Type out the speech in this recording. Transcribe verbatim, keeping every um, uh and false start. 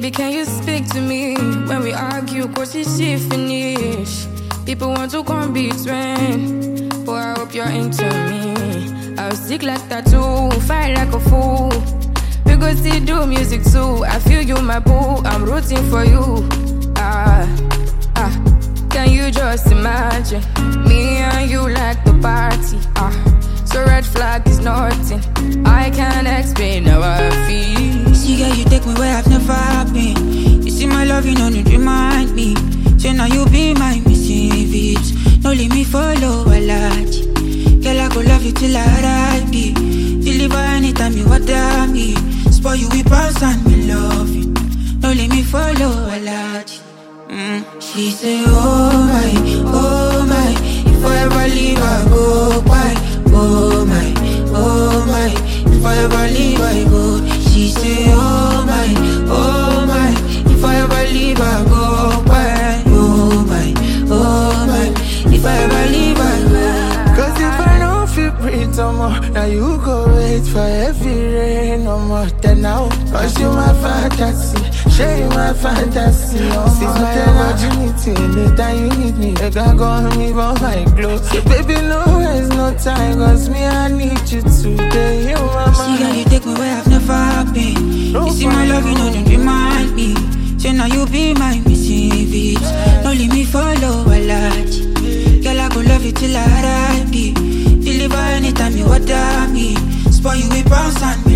Baby, can you speak to me? When we argue, cause it's she finish. People want to come between, but I hope you're into me. I'll stick like tattoo, fight like a fool. We go still do music too. I feel you, my boo, I'm rooting for you. Ah, ah, can you just imagine me and you like the party? Ah, so red flag is nothing. I can't explain how I feel. See, girl, you take me where I've never been. You see my love, you know, you remind me. Say now you be my missing beats. No let me follow a lot. Girl, I go love you till I die. Deliver anytime you order me. Spoil you with pass and me love you. No let me follow a lot. Mm. She say, oh my, oh my. If I ever leave, I go by. Oh my, oh my. If I ever leave, I go. She say, oh my, oh my. If I ever leave, I go by. Oh my, oh my. If I ever leave, I go. Cause if I don't feel breathe no more, now you go wait for heavy rain no more. Then now, cause you my fantasy, share you my fantasy. Oh, since my opportunity, anytime you need me, you can go on me for my clothes. So baby, no, there's no time, cause me, I need you today. You my mind. See, girl, you take me where I've never been. No you see my love, you know, don't remind me. Say now you be my missing beats. No let me follow a lot. Girl, I go love you till I die. Deliver anytime you order me. Spoil you with pounds and me.